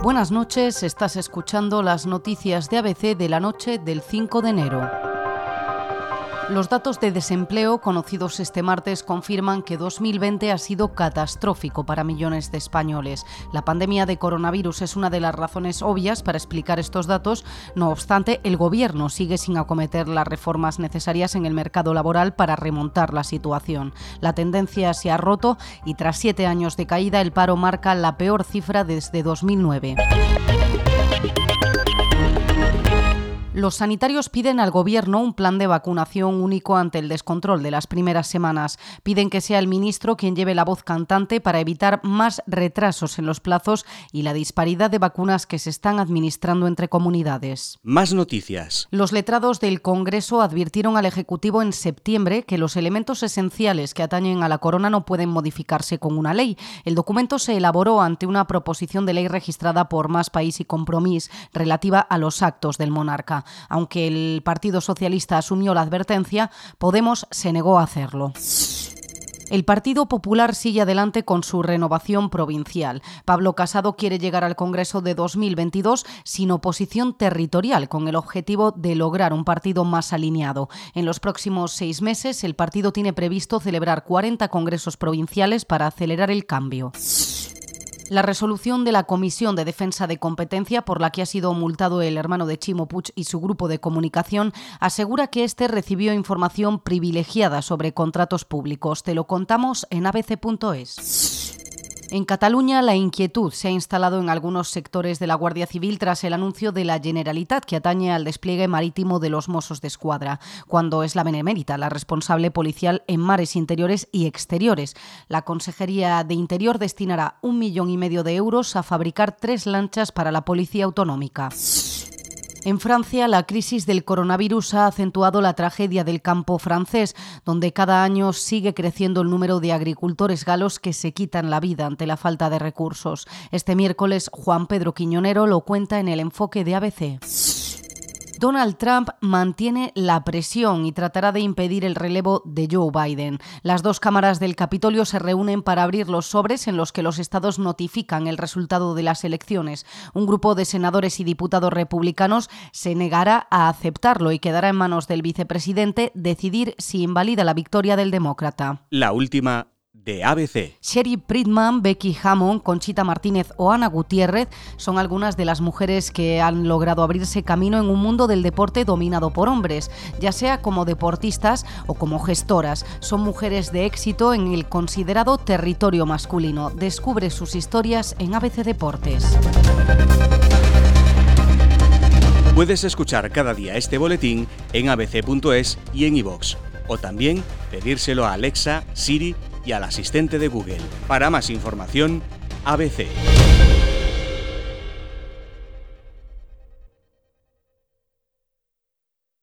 Buenas noches, estás escuchando las noticias de ABC de la noche del 5 de enero. Los datos de desempleo conocidos este martes confirman que 2020 ha sido catastrófico para millones de españoles. La pandemia de coronavirus es una de las razones obvias para explicar estos datos. No obstante, el Gobierno sigue sin acometer las reformas necesarias en el mercado laboral para remontar la situación. La tendencia se ha roto y tras 7 años de caída, el paro marca la peor cifra desde 2009. Los sanitarios piden al Gobierno un plan de vacunación único ante el descontrol de las primeras semanas. Piden que sea el ministro quien lleve la voz cantante para evitar más retrasos en los plazos y la disparidad de vacunas que se están administrando entre comunidades. Más noticias. Los letrados del Congreso advirtieron al Ejecutivo en septiembre que los elementos esenciales que atañen a la corona no pueden modificarse con una ley. El documento se elaboró ante una proposición de ley registrada por Más País y Compromís relativa a los actos del monarca. Aunque el Partido Socialista asumió la advertencia, Podemos se negó a hacerlo. El Partido Popular sigue adelante con su renovación provincial. Pablo Casado quiere llegar al Congreso de 2022 sin oposición territorial, con el objetivo de lograr un partido más alineado. En los próximos 6 meses, el partido tiene previsto celebrar 40 congresos provinciales para acelerar el cambio. La resolución de la Comisión de Defensa de Competencia, por la que ha sido multado el hermano de Chimo Puig y su grupo de comunicación, asegura que este recibió información privilegiada sobre contratos públicos. Te lo contamos en abc.es. En Cataluña, la inquietud se ha instalado en algunos sectores de la Guardia Civil tras el anuncio de la Generalitat que atañe al despliegue marítimo de los Mossos d'Esquadra, cuando es la Benemérita la responsable policial en mares interiores y exteriores. La Consejería de Interior destinará 1,5 millones de euros a fabricar 3 lanchas para la Policía Autonómica. En Francia, la crisis del coronavirus ha acentuado la tragedia del campo francés, donde cada año sigue creciendo el número de agricultores galos que se quitan la vida ante la falta de recursos. Este miércoles, Juan Pedro Quiñonero lo cuenta en el enfoque de ABC. Donald Trump mantiene la presión y tratará de impedir el relevo de Joe Biden. Las 2 cámaras del Capitolio se reúnen para abrir los sobres en los que los estados notifican el resultado de las elecciones. Un grupo de senadores y diputados republicanos se negará a aceptarlo y quedará en manos del vicepresidente decidir si invalida la victoria del demócrata. La última de ABC. Sherry Friedman, Becky Hammond, Conchita Martínez o Ana Gutiérrez son algunas de las mujeres que han logrado abrirse camino en un mundo del deporte dominado por hombres, ya sea como deportistas o como gestoras. Son mujeres de éxito en el considerado territorio masculino. Descubre sus historias en ABC Deportes. Puedes escuchar cada día este boletín en abc.es y en iVoox, o también pedírselo a Alexa, Siri y al asistente de Google. Para más información, ABC.